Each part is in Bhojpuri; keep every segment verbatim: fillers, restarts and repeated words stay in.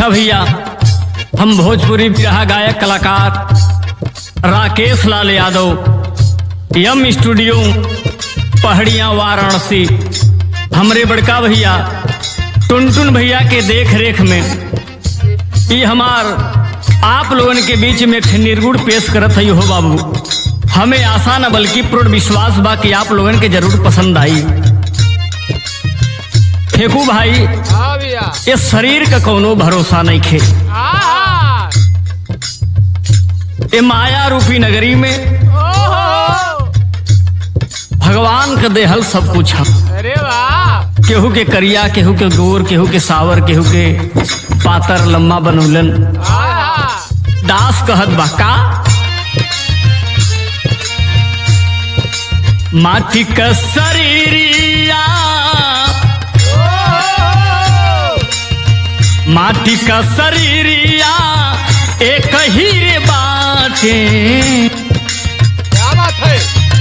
अच्छा भैया, हम भोजपुरी बिरहा गायक कलाकार राकेश लाल यादव, यम स्टूडियो पहाड़ियाँ वाराणसी, हमरे बड़का भैया टुनटुन भैया के देख रेख में ये हमार आप लोगन के बीच में एक निर्गुण पेश करत है हो बाबू। हमें आशा न बल्कि पूर्ण विश्वास बा कि आप लोगन के जरूर पसंद आई। फेकू भाई, ये शरीर का कोनो भरोसा नहीं खे। ये माया रूपी नगरी में भगवान का देहल सब कुछ है। अरे वाह! केहू के करिया, केहू के गोर, केहू के सावर, केहू के पातर लम्मा बनौलन। दास कहत बाका माटी का शरीरिया, माटी का शरीरिया एक ही रे बाटे। क्या बात है?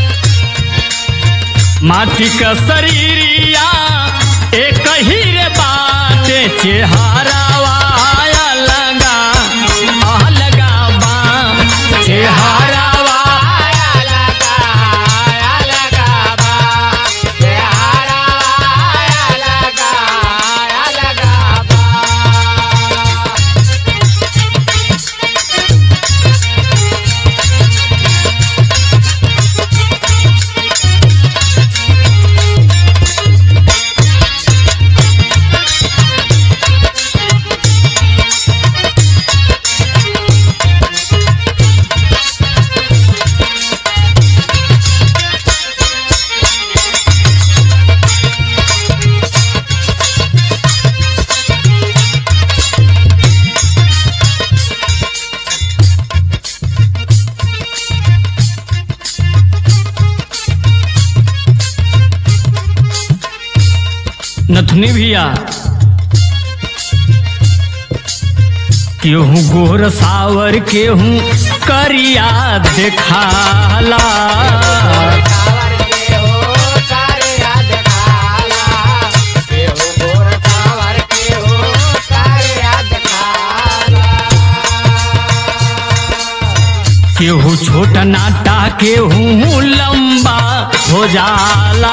माटी का शरीरिया एक ही रे बाटे, चेहरावा लगा आ लगा बा, चेहरावा नथुनी भैया, केहू गोर सावर केहू करिया देखाला। केहू छोटा नाटा केहू लंबा हो जाला।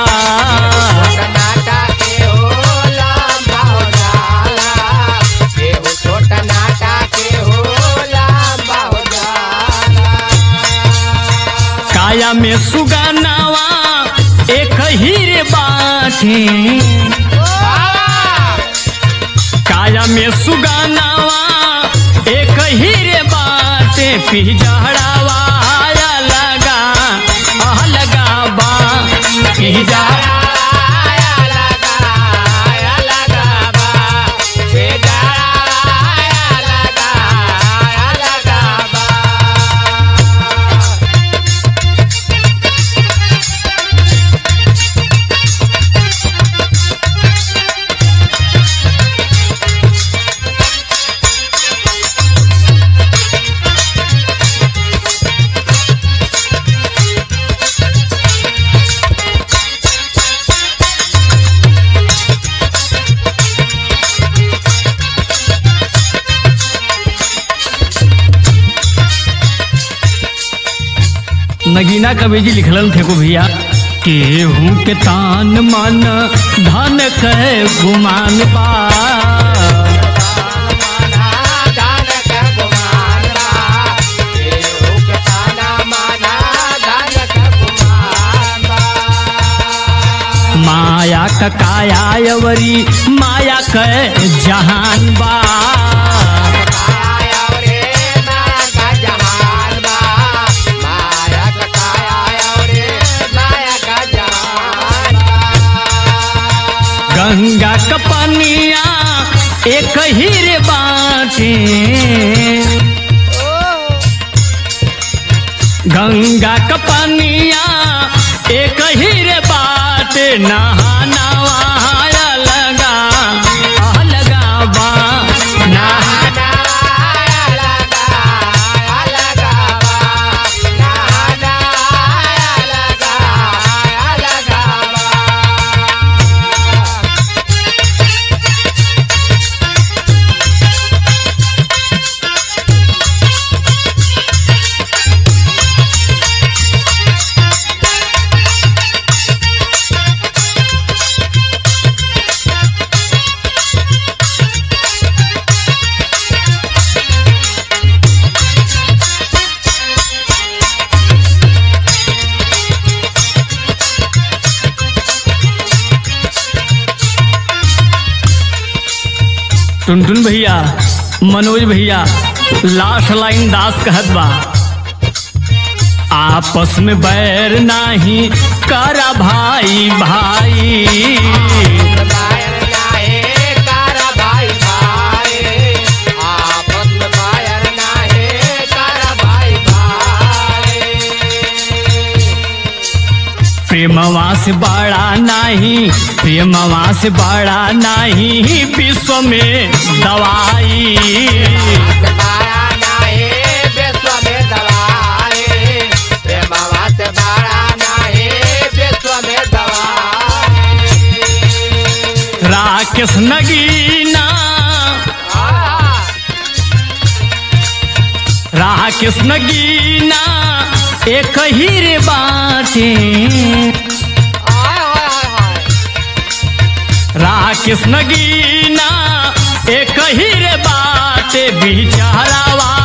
काया में सुगनावा एक ही रे बाटे, काया में सुगनावा एक ही रे बाटे, पिजड़ावा लगा आ लगा बा, पिजड़ा नगीना कवि जी लिखलन फेंको भैया, केहू के तान मन धन कहे गुमान बा, माया का काया अवरी माया कहे जहान बा, गंगा का पनिया एक ही रे बाटे, गंगा का पनिया एक ही रे बाटे, नहाना लगा आ लगा बा, नहाना टुनटुन भैया, मनोज भैया, लास्ट लाइन दास कहत बा, आपस में बैर नाही करा भाई भाई, बायर नाहे कारा भाई भाई, आपस में बायर नाहे कारा भाई भाई। प्रेमवा से बड़ा नहीं, प्रेमवा से बड़ा नहीं विश्व में दवाई, बाया नाहे विश्व में दवाई, प्रेमवा से बड़ा नाहे विश्व में दवाई। राकेश नगीना, राकेश नगीना एक ही रे बाटे, राकेश नगीना एक ही रे बाटे, बिचारावा